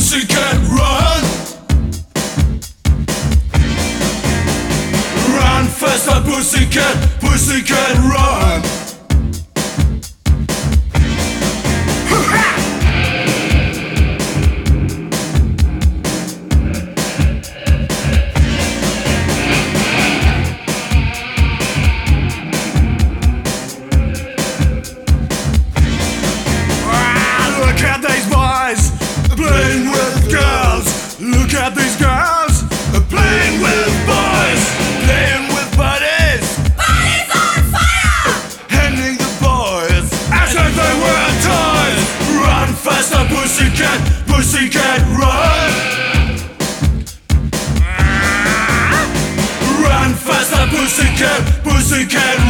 pussycat, run! Run faster, pussycat, pussycat, run! Look at these boys playing with girls. Look at these girls playing with boys, playing with buddies. Bodies on fire! Handing the boys as if they were toys. Run faster, pussycat, pussycat, run! Run faster, pussycat, pussycat,